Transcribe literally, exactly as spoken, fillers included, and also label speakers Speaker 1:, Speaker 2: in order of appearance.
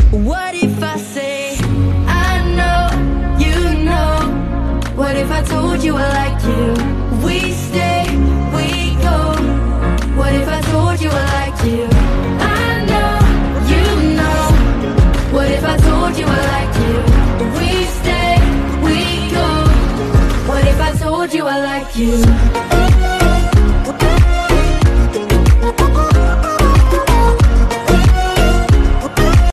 Speaker 1: What if I say I know, you know? What if I told you I like you? We stay, we go. What if I told you I like you? I know, you know. What if I told you I like you? We stay, we go. What if I told you I like you?